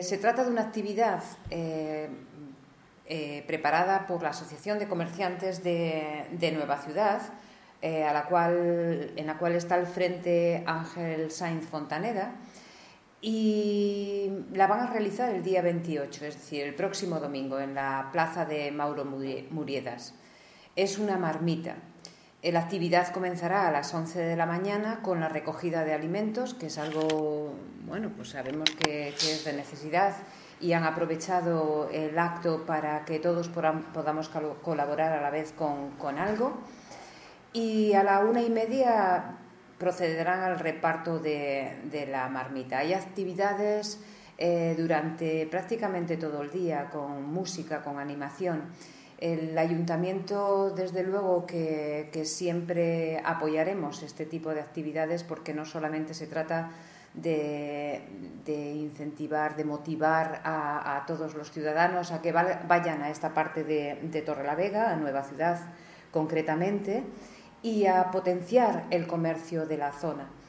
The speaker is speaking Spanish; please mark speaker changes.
Speaker 1: Se trata de una actividad preparada por la Asociación de Comerciantes de Nueva Ciudad, en la cual está al frente Ángel Sainz Fontaneda, y la van a realizar el día 28, es decir, el próximo domingo, en la plaza de Mauro Muriedas. Es una marmita. La actividad comenzará a las 11 de la mañana con la recogida de alimentos, que es algo, bueno, pues sabemos que es de necesidad, y han aprovechado el acto para que todos podamos colaborar a la vez con algo. Y a la 1:30 procederán al reparto de la marmita. Hay actividades durante prácticamente todo el día, con música, con animación. El ayuntamiento, desde luego, que siempre apoyaremos este tipo de actividades, porque no solamente se trata de incentivar, de motivar a todos los ciudadanos a que vayan a esta parte de Torrelavega, a Nueva Ciudad concretamente, y a potenciar el comercio de la zona.